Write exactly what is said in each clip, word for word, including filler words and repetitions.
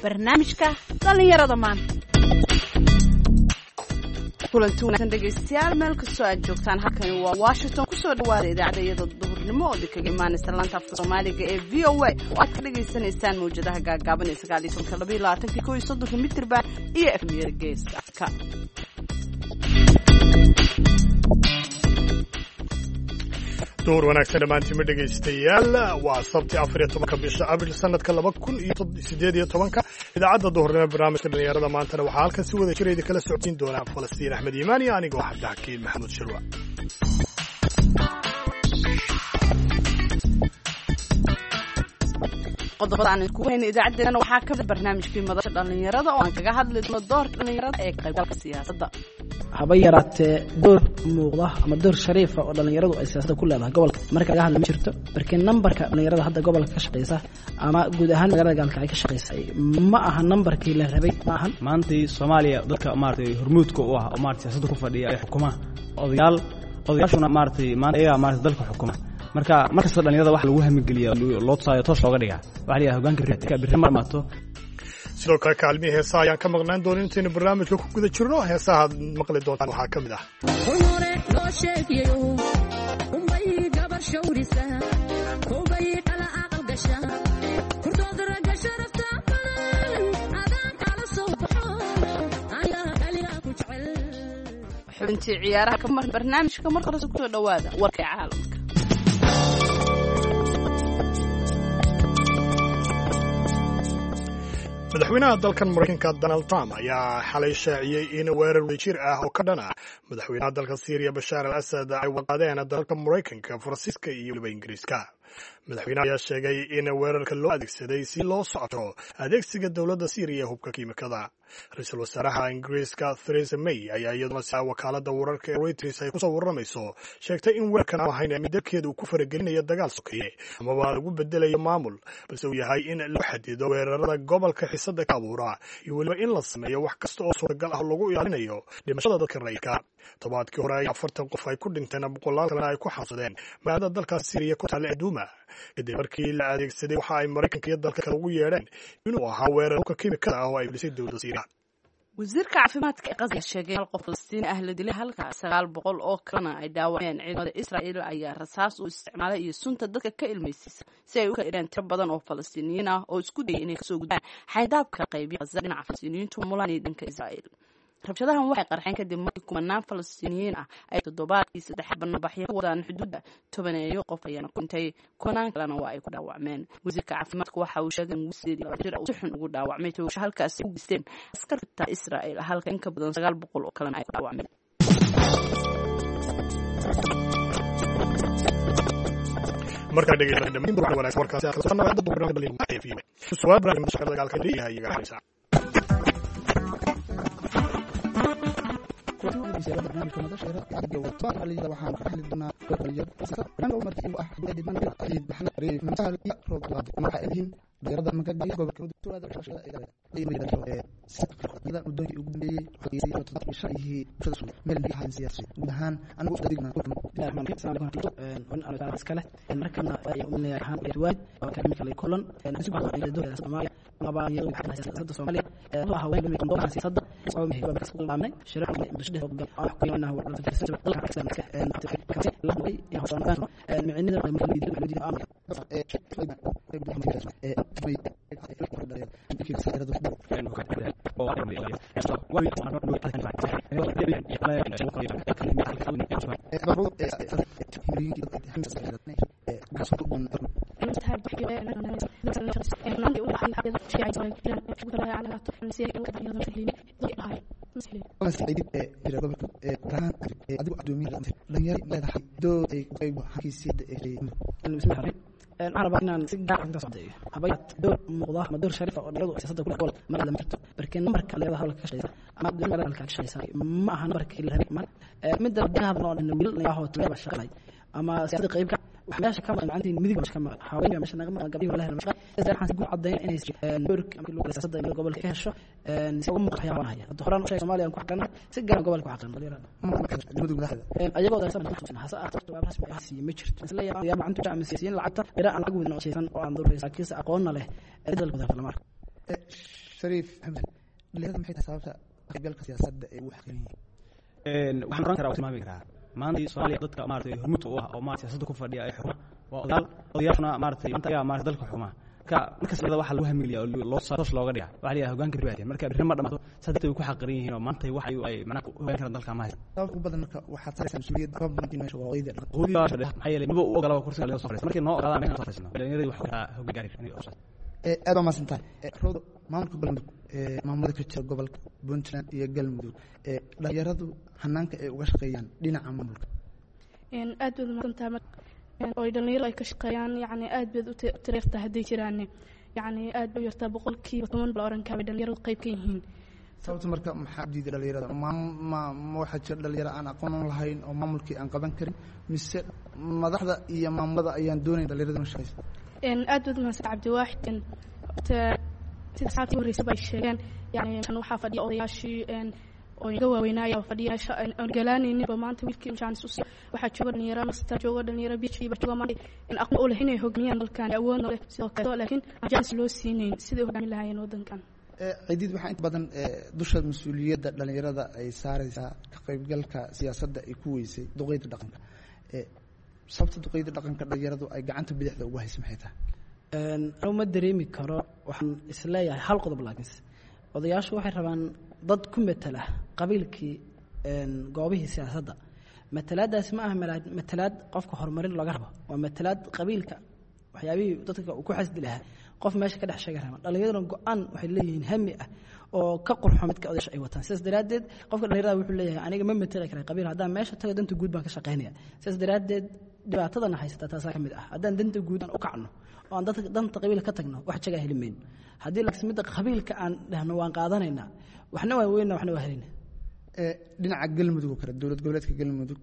barnaamijka dhalinyarada maanta. kulanti wanaagsan dhegaystayaal meel kastoo aad joogtaan halkani waa Washington kusoo dhawaada idaacadda duhurnimo oo kaga imaanaysa laanta afka Soomaaliga ee V O A oo aad ka dhageysanaysaan mawjadaha gaagaaban ee sagaal iyo toban laba iyo labaatan kow iyo soddon mitirba iyo F M R geeska. door wanaagsan dhamaantiin dhegaystayaal waa sabti afar iyo tobanka bisha abriil sanadka laba kun iyo siddeed iyo tobanka idaacadda duhurnimo barnaamijka dhalinyarada maantana waxaa halkan si wada jireeda kala socodsiin doona Falastiin Axmed Iimaan iyo anigoo Cabdixakiin Maxamuud Shirwa. qodobadaan ku weyn idaacadeena waxaa ka mid barnaamijkii madasha dhalinyarada oo aan kaga hadli doono doorka dhalinyarada ee qaybgalka siyaasadda. haba yaraatee door muuqda ama door shariif ah oo dhalinyaradu ay siyaasadda ku leedahay gobolka marka laga hadlo ma jirto barkin numberka dhalinyarada hadda gobolka ka shaqeysa ama guud ahaan magaalada gaalka ay ka shaqeysay ma aha numberkii la rabay ma ahan. maantay Soomaaliya dadka maartay hormuudka u ah oo maartay siyaasadda ku fadhiya ay xukumaan odayaal odayaashuna maartay maanta ayaga maartay dalka xukuma marka markasta dhalinyarada wax lagu hamigeliyo loo tsaayo toos looga dhigaa waxa la yiraahdaa hoggaanka riyadka bir marmaato. sidoo kale kaalmihii heesaha ayaan ka maqnaan doonin intaynu barnaamijka ku guda jirno. heesaha maqli doontaan waxaa ka mid ah xubintii ciyaaraha ka mar barnaamijka mar hore ku soo dhawaada warka caalamka. madaxweynaha dalkan Mareykanka Donald Trump ayaa xalay shaaciyay in weerar wadajir ah oo ka dhana madaxweynaha dalka Syria Bashar al-Assad ay wadaadeen dalka Mareykanka, Faransiiska iyo waliba Ingiriiska. madaxweynaha ayaa sheegay in weerarka loo adeegsaday si loo socdo adeegsiga dowladda Syria hubka kiimikada. ra'iisul wasaaraha Ingiriiska Theresa May ayaa iyaduna si wakaaladda wararka ee Reuters ay kusoo waramayso sheegtay in weerarkan aan ahayn mid dalkeeda uu ku faragelinayo dagaal sokeeye amaba lagu bedelayo maamul, balse uu yahay in la xadido weerarada gobolka xiisada ka abuura iyo waliba in la sameeyo wax kasta oo suuragal ah lagu ilaalinayo dhimashada dadka rayidka. todobaadkii hore afartan qof ay ku dhinteen boqolaal kalena ay ku xasadeen magaalada dalka Syria ku taal Aduuma kadib markii la adeegsaday waxa ay Mareykanka iyo dalka kale ugu yeedheen inuu ahaa weerar hubka kiimikada ah oo ay filisay dowladda Syria. wasiirka caafimaadka ee Gaza sheegay hal qof Falastiin ah la dilay halka sagaal boqol oo kalena ay dhaawaceen. ciidamada Israa'iil ayaa rasaas u isticmaalay iyo sunta dadka ka ilmeysiisa si ay u ka dhigeen tiro badan oo Falastiiniyiin ah oo isku dayay inay ka soo gudbaan xaydaabka qaybiga Gaza dhinaca Falastiiniyiintu mulaan dhanka Israa'iil. rabshadahan waxay qarxeen kadib markii kumanaan Falastiiniyiin ah ay toddobaadkii saddex bannaanbaxyo ka wadaan xuduudda. tobaneeyo qof ayaana ku dhintay, kumanaan kalena waa ay ku dhaawacmeen. wasiirka caafimaadka waxa uu sheegay in wiilkeedii laba jir ah si xun ugu dhaawacmay toogasho halkaas ay u geysteen askarta Israa'iil halka in ka badan sagaal boqol oo kalena ay ku dhaawacmeen. marka dhageysan dhamaan wax wanaagsan warkaasi aad ka soo nawaada barnaamijka dhalinyarada ee V O A. su'aal barnaamijka shaqada dagaalka leeyahay iyaga haysa barnaamijka madasha dhalinyarada waxaan ka hadli doonaa dhalinyarada barnaamijka markii uu ah xidid man xidid baxna reey masaal iyo roobad waxa ay yihiin dhalinyarada marka ay gobolka tuulada shaqada ay ay ee sida mudooyinka ugu dambeeyay xogiyay oo toddoba shan iyo bulshada Soomaaliya meel ay hayaan siyaasi gudahaan anigu u digna een aan aan iskale markana ay u leeyahay riwaayad oo ka mid ah kulan aan subax ay dowladda Soomaaliya laba iyo siyaasadda Soomaaliya ee waxa weyn mid ka siyaasadda oo muhiim ah ka qabanay shirka bulshada oo ah ku yana waa dadka dalka islaamka ee la way iyo Soomaaliya ee micnida ay markii dib loo diiday amar ee ee عرب إن سجع تصدق حبيت دور مقضاء ما دور شريفة ونرضو سياسة كل قول ما لم يرتب بركن نمبر كله هذا هو الكشيء ما بدون مرة الكشيء ما هنمبر كله هذا ما مدة هذا نوع إنه ميل ياهو تلعب الشغلة أما سياسة قريبة وحلاش كمان عندي مدي مش كمان حاولنا مش نغمة قبل ولا هلا مش إذا حنقول عضين إني نورك أمك لو سياسة من قبل كهش نسوي مقطع وانا هي الدخران شيء سوماليا نكون حقنا سجل قبل كوعقنا قليلا أيوة ده سنة نحن حسا أعتقد وأنا حسب حسي مشرت مثل يا يا عن تجمع السياسيين العتة قراءة العقود نوع شيء وعن دور رئيس كيس أقولنا له إذا القدرة في المارك shariif axmed dhalinyarada maxay tahay sababta qaybgalka siyaasadda ee ugu xaqin yihiin waxaan oran karaa tilmaami karaa maanta Soomaaliya dadka maartay hormuud u ah oo maartay siyaasadda ku fadhiya ay xukuma waa odayaal odayaashuna maartay maanta ayaa maartay dalka xukuma ka markaas waxa lagu hamiliyaa loo saatos looga dhigaa waxa la hoggaanka riwaayad marka birima dhamato saddex ay ku xaqrin yihiin oo maanta wax ay macna hoggaan karaan dalka ma haysan sababta badan marka waxa saaraysan mas'uuliyad government meesha waa wayda qoyda maxay yeelay maba u ogolaa kursiga laga soo fariisto markii noo ogolaadaan meesha soo fariisno dhalinyaradu wax ka hoggaan gaari inay oo ee aad ma santahay rodo maamulka galmudug ee maamulka ka jira gobolka Puntland iyo galmudug ee dhalinyaradu hanaanka ay uga shaqeeyaan dhinaca maamulka een aad baad ma santahay oo dhalinyaradu ay ka shaqeeyaan yaani aad baad u tireerta haday jiraan yaani aad u yartaa boqolkiiba toban bal oran kaba dhalinyaradu qayb ka yihiin sababta marka maxaa diiday dhalinyarada ma ma waxa jira dhalinyaro aan aqoon lahayn oo maamulkii aan qaban karin mise madaxda iyo maamulada ayaan doonayn dhalinyarada ma shaqeyso een aad baad ma santahay Cabdi Waaxid sida saati horeysa bay sheegeen yaani kan waxa fadhiya odayaashii een oo iga waaweynaya fadhiya aan galaanaynin ba maanta wiilkii chance u waxa jooga dhalinyaro master jooga dhalinyaro B H D ba jooga maanta in aqoon u leeyahay hoggaamiyaan dalkan awood leh sidoo kale laakiin chance loo siinayn sidii hoggaami lahaayeen wadankan ee cidid waxa inta badan dusha mas'uuliyadda dhalinyarada ay saaraysaa ka qaybgalka siyaasadda ay ku weysay duqeyda dhaqanka ee sababta duqeyda dhaqanka dhalinyaradu ay gacanta bidixda ugu hayso maxay tahay een ma dareemi karo waxaan isleeyahay hal qodob laakiin odayaashu waxay rabaan dad ku metela qabiilkii een goobihii siyaasadda metelaadaas ma aha metelaad qofka horumarin laga rabo waa metelaad qabiilka waxyaabihii dadka ku xasdi lahaa qof meesha ka dhex sheegay raba dhalinyarada go'aan waxay leeyihiin hami ah oo ka qurxo midka odayaasha ay wataan sidaas daraadeed qofka dhalinyarada wuxuu leeyahay aniga ma metela karay qabiil haddaan meesha tago danta guud baan ka shaqeynaya sidaas daraadeed dhibaatadana haysata taas ka mid ah haddaan danta guud aan u kacno oo aan dadka danta qabiilka ka tagno wax jaga helimeyn haddii laakiin midda qabiilka aan dhahno waan qaadanaynaa waxna waa weynaa waxna waa helina ee dhinaca galmudug kale dawlad goboleedka galmudug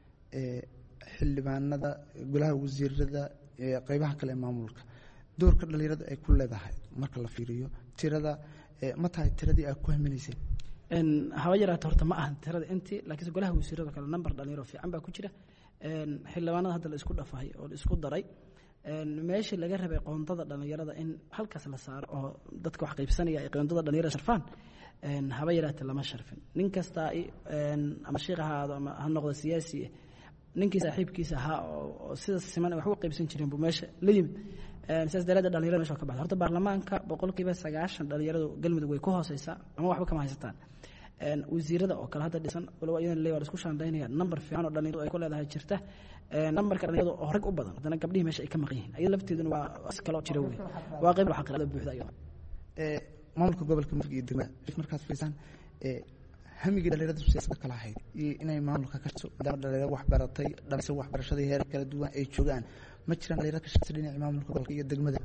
ee xildhibaanada golaha wasiirada ee qaybaha kale maamulka doorka dhalinyarada ay ku leedahay marka la fiiriyo tirada ee ma tahay tiradii ay ku haminaysay een hawa yaraata horta ma aha tirada intii laakiin golaha wasiirada kale number dhalinyaro fiican baa ku jira een xildhibaanada hadda la isku dhafahay oo la isku daray een meeshii laga rabay qoondada dhalinyarada in halkaas la saaro oo dadka wax qaybsanaya ay qoondada dhalinyarada sharfaan een haba yaraata lama sharfin nin kasta een ama sheekh ahaado ama ha noqdo siyaasi ninkii saaxiibkiisa ahaa oo sida siman wax u qaybsan jireen buu meesha la yimid een sidaas daraadeed dhalinyarada meesha ka baxday horta baarlamaanka boqolkiiba sagaashan dhalinyaradu galmudug way ku hooseysaa ama waxba kama haysataan een wasiirada oo kala hadda dhisan walaal iyadan leeyahay isku shaandaynaya number fiican oo dhalinyaradu ay ku leedahay jirta ee numberka dhalinyaradu oo rag u badan hadana gabdhihi meesha ay ka maqan yihiin ayay lafteeduna waa iskala jira weey waa qayb waxa qirada buuxda ayuu ee maamulka gobolka mudug iyo degmada markaas fiisan ee hamiga dhalinyarada siyaasadda kala ahayd iyo inay maamulka ka soo dhalinyarada wax baratay dhammaan wax barashada heer kala duwan ay joogaan ma jiraan dhalinyarada ka shaqeynaya dhinaca maamulka gobolka iyo degmada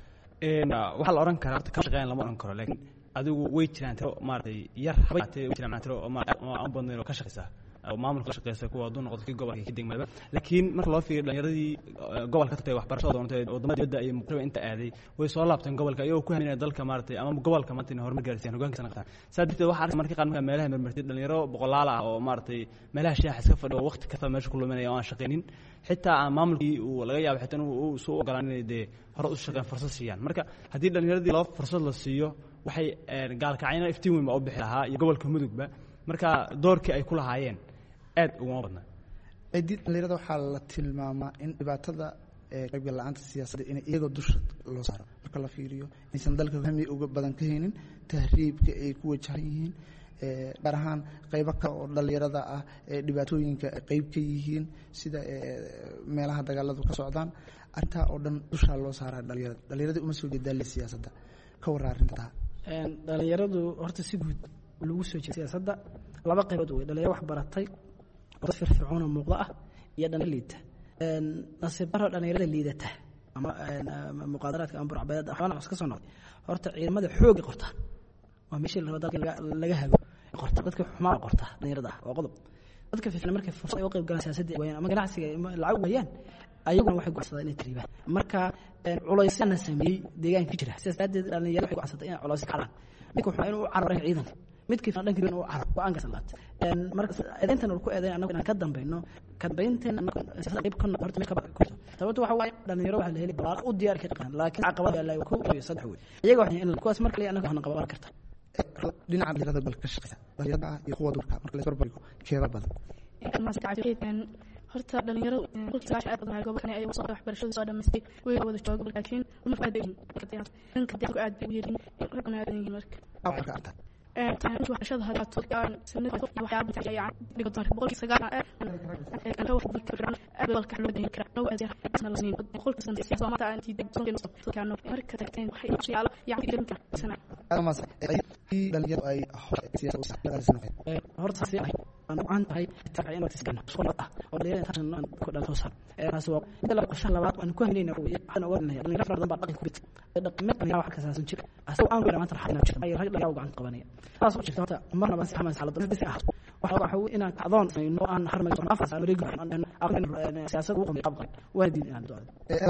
een waxa la oran karaa ka shaqeyn lama oran karo laakiin adigu way jiraan tiro maartay yar habaytay way jiraan tiro oo aan badnayn oo ka shaqeysa oo maamulka ka shaqeysa kuwa doon noqday gobolka ka degmada laakiin marka loo fiiriyo dhalinyaradii gobolka ka tagay waxbarashada doontay wadamada dibadda ay muqraba inta aaday way soo laabteen gobolka ayuu ku haminay dalka maartay ama gobolka maanta inay horumar gaarsiiyaan hoggaanka sanadkan sababtoo waxa arka markii qaanka meelaha marmartay dhalinyaro boqolaal ah oo maartay meelaha shaax iska fadhiyo waqti kasta meesha ku luminaya oo aan shaqeynin xitaa aan maamulkii uu laga yaabo xitaa uu soo ogolaan inay de hore u shaqeyn fursad siiyaan marka haddii dhalinyaradii loo fursad la siiyo waxay gaalkacayna iftiin weyn ba u bixi lahaa iyo gobolka mudugba marka doorkii ay ku lahaayeen aad ugu badna cidid dhalinyarada waxaa la tilmaamaa in dhibaatada ee qaybgal la'aanta siyaasadda in iyaga dusha loo saaro marka la fiiriyo inaysan dalka hami uga badan ka haynin tahriibka ay ku wajahan yihiin ee gaar ahaan qaybo kale oo dhalinyarada ah ee dhibaatooyinka qayb ka yihiin sida meelaha dagaaladu ka socdaan arrintaa oo dhan dusha loo saaraa dhalinyarada dhalinyarada uma soo jeedaan siyaasadda ka waraarinta een dhalinyaradu horta si guud lagu soo jeedo siyaasadda laba qaybood way dhalinyaro wax baratay oo firfircoon oo muuqda ah iyo dhalinyaro liita een nasiib daro dhalinyarada liidata ama muqaadaraadka ama burcbadeed waxaana iska soo noqday horta ciidamada xoog qorta waa meeshii la dalka laga hago qorta dadka xumaan qorta dhalinyarada waa qodob dadka fiican markay fursad ay u qayb galaan siyaasadda weeyaan ama ganacsiga lacag weeyaan ayaguna waxay go'aansadeen inay tiriibaan marka culaysana sameeyay deegaanka jira sidaas darteed dhalinyarada waxay go'aansadeen inay culays ka caraan midka wuxuu inuu cararo ciidanka midkii fana dhankii uu carab go'aan ka salaatay een marka eedayntan uu ku eeday anagu inaan ka dambayno ka dambayntan anagu siyaasadda qayb ka noqoto mid ka baxo sababtu waxa waaye dhalinyaro waxa la heli balaaq u diyaar ka qaan laakiin caqabada la ku iyo saddex weey iyaga waxa in kuwaas marka la anagu waxna qaban kartaa dhinaca dhalinyarada balka shaqeysa dhalinyarada iyo kuwa durka marka la isbarbar dhigo keeda badan ma saacadeen horta dhalinyaro qofka aad badan gobolkan ay soo waxbarashada soo dhameystay way wada joogo laakiin uma faa'iideyn dadka dadku aad bay u yeelin ragna aad yihiin marka awalka arta ee tan waxbarashada hada toodkaan sanad waxyaabo tahay yani dhigo doon boqolkiiba sagaal ee aan wax ku filan gobolka loo deyn kara oo aad asna la siin boqolkiiba sanad si Soomaaliya aan tiiday soo kaano marka tagteen waxay su'aalo yani ilinka sana ama ay dhalinyaro ay siyaasadda ee horta si ay أنا عن هاي تبعي أنا تسكن صلاة وليه عشان كنا توصل راسوا إذا لو قشنا لبعض وأنا كهني نقول أنا أولنا يعني نفرض ضم بعض كبت إذا قمتنا يا واحد كساس نشيك أسوأ أنا ولا ما ترحنا نشيك أي رجل يوقع عن قوانين خلاص وش شفت مرة بس حماس على ضد بس أحد وحضر حو إن أظن إنه أنا حرم يصير نفس على رجل أنا أقول سياسة وقوم يقبل وادي أنا دول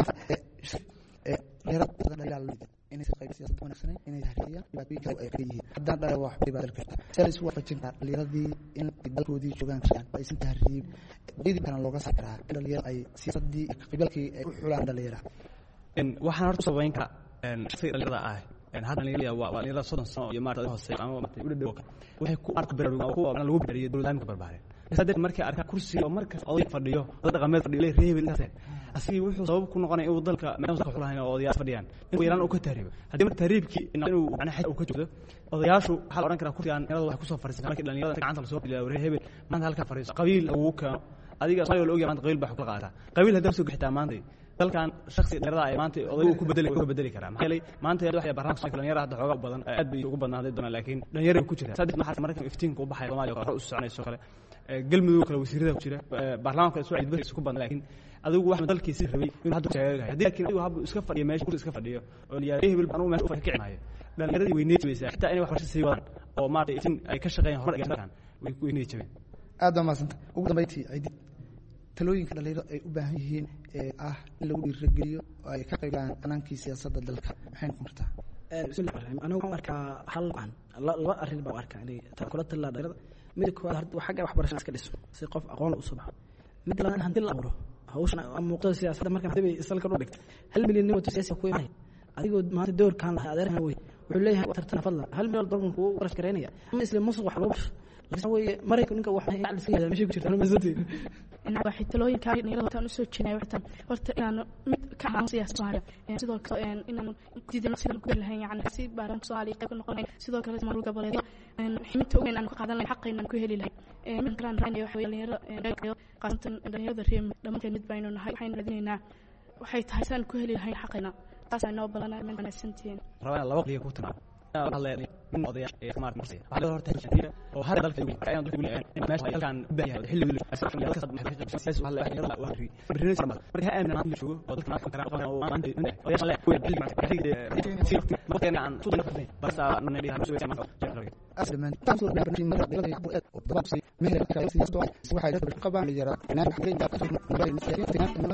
يا رب أنا لا أريد إني سقيت سياسة ونفسنا إني تحرية يبقى كذا أكيد حتى لا واحد يبقى الكرت سالس هو فتشنا اللي ردي إن البلودي شغان شان بس تحريب بدي كان لوجا سكرها اللي أي سياسة دي قبل كي حول عند اللي يرى إن واحد نرتبط بينك إن شيء اللي رأى إن هذا اللي اللي اللي صدق صار يمر هذا الشيء أنا ما تقول ده وكا وهيكون أرك برا وهو أنا لو بدي يدور دائما كبر بعدين بس هذا المركز أرك كرسي أو مركز أضيف فرديو هذا غمض فرديو ليه ريب الناس أسي وحول صوب كنا قناة يوضل ك ما يوصل حولها هنا أضياف فرديان إنه إيران أو كتهريب هذا من التهريب كي إنه أنا حد أو كتوده أضيافه حال أوران كنا كرسي عن يلا واحد كوسف فريسة لكن لأن يلا عن تصوب اللي ريب ما هذا الك فريسة قبيل أو وك هذه صاير الأوجي عند قبيل بحق القاعدة قبيل هذا سوق حتى ما عندي دل كان شخصي نرى ما أنت أضيف كبدل كبدل كلام حالي ما أنت يروح يا برنامج صاير لأن هذا حقوق بدن أدبي حقوق بدن هذا الدنيا لكن لا يرى كتير صدق ما حد مركب إفتين كوب حي ما يقرأ رؤوس عن السوق قل مدوك لو يصير ذا كتير برنامج السوق بس كوب بدن لكن أدوق واحد دل كيسير ربي من هذا الشيء هذا لكن أيوه هذا إسكفر يمشي كل إسكفر ديه اللي يريه بالبرنامج ما يشوفه كعنا هي لأن يرى وينيت بس حتى أنا واحد شيء وان أو ما تيجين أي كشغين هرق جنبان وينيت بس هذا ما سنت وقدام بيتي عيد talooyin kale leeyahay ay u baahan yihiin ee ah in lagu dhiirigeliyo ay ka qaybaan anankii siyaasadda dalka waxay noqon kartaa ee bismillaah anigu waxaan arkaa hal aan laba arrin baan arkaa inay takulada la dheerada mid koowaad hadda waxa xagga waxbarashada iska dhiso si qof aqoon u soo baxo mid labaad hadii la abro hawshan muuqdo siyaasadda marka hadii isalka u dhigto hal milyan oo siyaasi ku imaanay adigoo maanta doorkan la adeerna way wuxuu leeyahay tartan fadlan hal milyan dollar ku qarash gareynaya ama isla musuq wax loo way maraykan ninka wax ay cisliga meesha ku jirta ma satiin in waxay talooyin ka dhalinyarada tan u soo jeeynay waxtan horta inaan mid ka aan siyaasad Soomaaliya sidoo kale inaan diidano sidaan ku leeyahay yani si baaran Soomaaliya qayb noqonay sidoo kale maamul goboleed in ximta weyn aan ku qaadan lahayn xaqayna ku heli lahayn ee min kran raanay wax way dhalinyarada qaantan dhalinyarada reem dhamaanteen mid baynu nahay waxaan radinaynaa waxay tahay san ku heli lahayn xaqayna taas ay noo balanaa min wanaagsantiin rabaa laba qiyo ku timaa الله من قضية إخمار مرسية وهذا هو التهجير وهذا ذلك يقول كأيام ذلك يقول إن ماشي كان بيها الحل اللي أسرع من الكسب محقق بسيس وهلا يحير الله وهري برنامج فرمان مريها أمن عندي شو وذلك ما كنت أقول أو ما عندي منه ويا الله هو يبلغ معك هذه سيرة ممكن عن صوت النفس بس من اللي هم سويته معه أصل من تنصر بين مرة بلا يقبل الضبط سي مهر كايس يسوع سوى حاجات بالقبع اللي جرى أنا بحكي جاب تصور نبرة المسيرين في نفس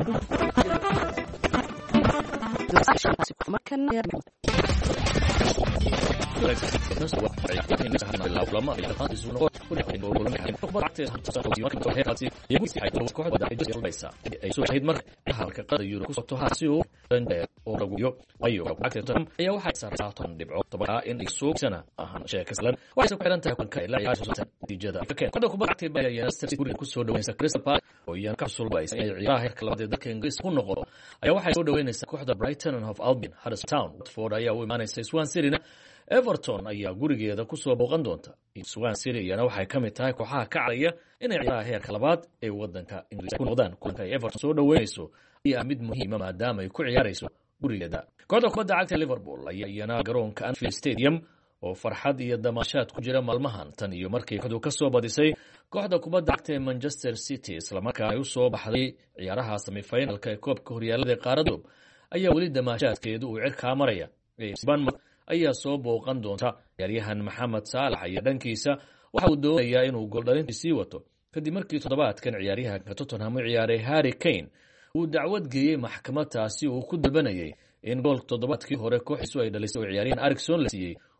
ما كان Everton ayaa gurigeeda ku soo booqan doonta. Swan City ayana waxay ka mid tahay kooxaha ka caawiya inay ciyaaraha heerka labaad ee wadanka Ingiriiska ku noqdaan. Kulanka Everton soo dhaweynayso ayaa mid muhiim ah maadaama ay ku ciyaarayso gurigeeda. Kooxda kubadda cagta Liverpool ayaa iyana garoonka Anfield Stadium oo farxad iyo damaashaad ku jira maalmahan tan iyo markii kooxdu ka soo badisay kooxda kubadda cagta ee Manchester City isla markaana ay u soo baxday ciyaaraha semi-finalka ee koobka horyaalada qaaradda ayaa weli damaashaadkeedu uu cirka maraya. ayaa soo booqan doonta ciyaaryahan Maxamed Saalax iyo dhankiisa waxa uu doonayaa inuu gool dhalintii sii wato kadib markii toddobaadkan ciyaaryahanka Tottenham u ciyaaray Harry Kane uu dacwad geeyay maxkamadaasi uu ku dalbanayay in gool toddobaadkii hore kooxiisu ay dhalisay ciyaaryahan Erikson la siiyay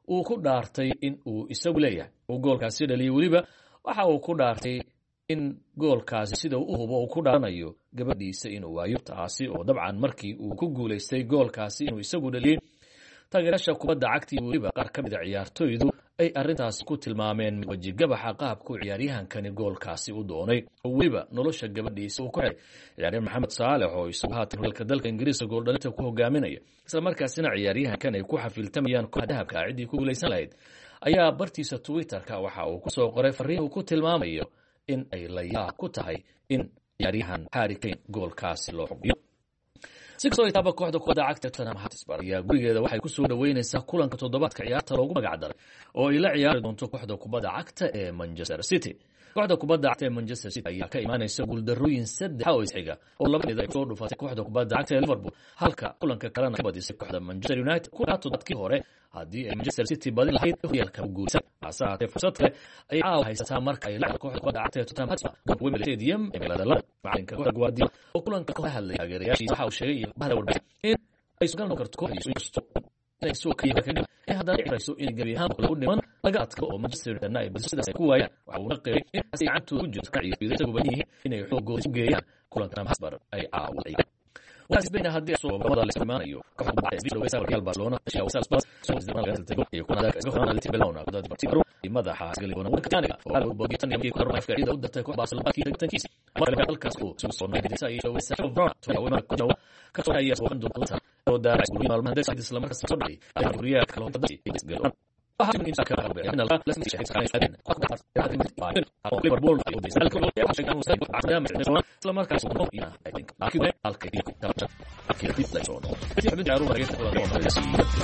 uu ku dhaartay in uu isagu leeyahay uu goolkaasi dhaliyay weliba waxa uu ku dhaartay in goolkaasi sida uu hubo uu ku dhaaranayo gabadhiisa inuu waayo taasi oo dabcan markii uu ku guulaystay goolkaasi inuu isagu dhaliyay taageerasha kubadda cagta iyo weliba qaar ka mid a ciyaartoydu ay arrintaasi ku tilmaameen weji gabaxa qaabku ciyaaryahankani goolkaasi u doonay oo weliba nolosha gabadhiisa uu ku xidhay ciyaaryahan maxamed saalex oo isagu haatan horyaalka dalka ingiriiska gooldhalinta ku hogaaminaya isla markaasina ciyaaryahankan ay ku xafiiltamayaan kooxda dahabka ciddii ku guulaysan lahayd ayaa bartiisa twitterka waxa uu ku soo qoray fariin uu ku tilmaamayo in ay la yaab ku tahay in ciyaaryahan Harry Kane goolkaasi loo xubiyo si kastoo itaaba kooxda kubadda cagta Tottenham Hotspur ayaa gurigeeda waxay ku soo dhaweynaysaa kulanka toddobaadka ciyaarta loogu magac daray oo ay la ciyaari doonto kooxda kubadda cagta ee Manchester City kooxda kubadda cagta ee Manchester City ayaa ka imaanaysa guuldarrooyin saddex oo isxiga oo labadeeda ay soo dhufatay kooxda kubadda cagta ee Liverpool halka kulanka kalena ay badisay kooxda Manchester United ku toddobaadkii hore haddii ay Manchester City badin lahayd horyaalka u guulaysan asaatee fursad kale ay caawa haysataa marka ay la kooxda kubadda cagta ee Tottenham Hotspur Wembley Stadium ee magaalada London macalinka kooxda Guardiola oo kulanka ka hadlay taageerayaashiisa waxa uu sheegay bahda warbaahinta in ay sugan karto kooxdiisu inay soo kayba kadib ee haddana dhicayso in gebi ahaan lagu dhiman laga adko oo Manchester United ay badiso sidaas ay ku waayaan waxa uu qeybay in ay gacantu ku jirto ka ciyaartoyda isagu baniyihiin inay xoogooda u geeyaan kulanka Hotspur ay caawa ay waxaas bayna haddii soo wada la ismaanayo kooxda kubadda cagta ee Real Barcelona ayaa wasal Spurs soo isticmaal gaar tago iyo kuna dalka isku xanaal Barcelona kooxda Barcelona madaxa galibona warka kaniga oo aad u bogitan iyo kor afka ciida u dartay kooxda Barcelona kii tankiisa marka halkaas uu soo soo naadiyay ay soo wasa Brown oo wada ku jawa ka soo hayay soo qandoo qota oo daara isku maalmaha dadka isla markaas soo dhacay ay guriya kala hada isgalon waxa in ka qarbe in la lasmi shaqay saxay qofka oo Liverpool ay u disal karo waxa ay soo cadam isla markaas uu ina I think laakiin halkay ku taabta akira fit la soo si xubin jaaru marayay kula oo marayay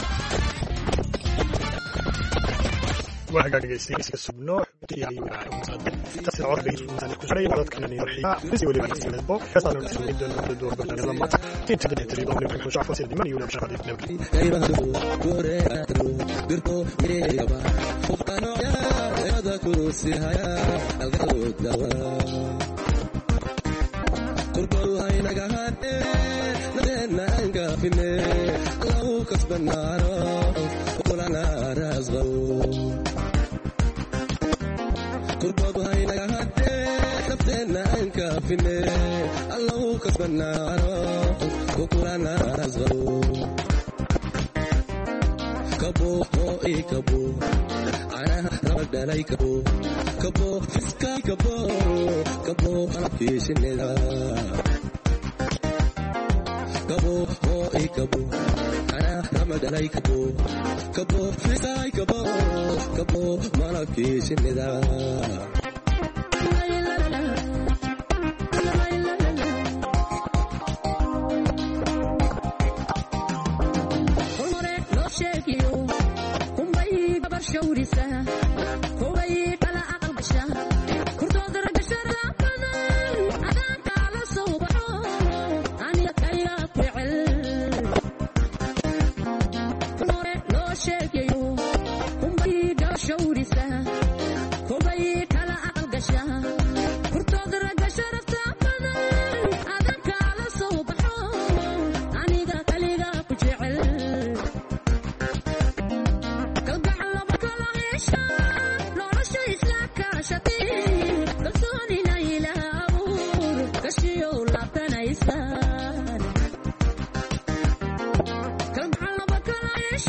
waxa dhageysiga subno tiyaay tasir oo dhageysiga inta ku sharay dadkana ni riya si wali baa isla bo kasana soo middan door badan lama inta dadka tiri doon ku shaqo si diman iyo shaqo dib nabi ayba gore atro birto meeba fuqano ya hada kurusi haya alqalud dawa qurbu hayna gahate nadena anga fine allahu kasbanaro qulana razqo قربوا هاي نجاهته نبتنا إنك فينا الله كسبنا عرف وكلنا رزقو كبو هوي كبو أنا رد علي كبو كبو فسكاي كبو كبو أنا في شنلا كبو هوي كبو أنا رد علي كبو كبو فسكاي كبو كبو ما أنا في شنلا Shine.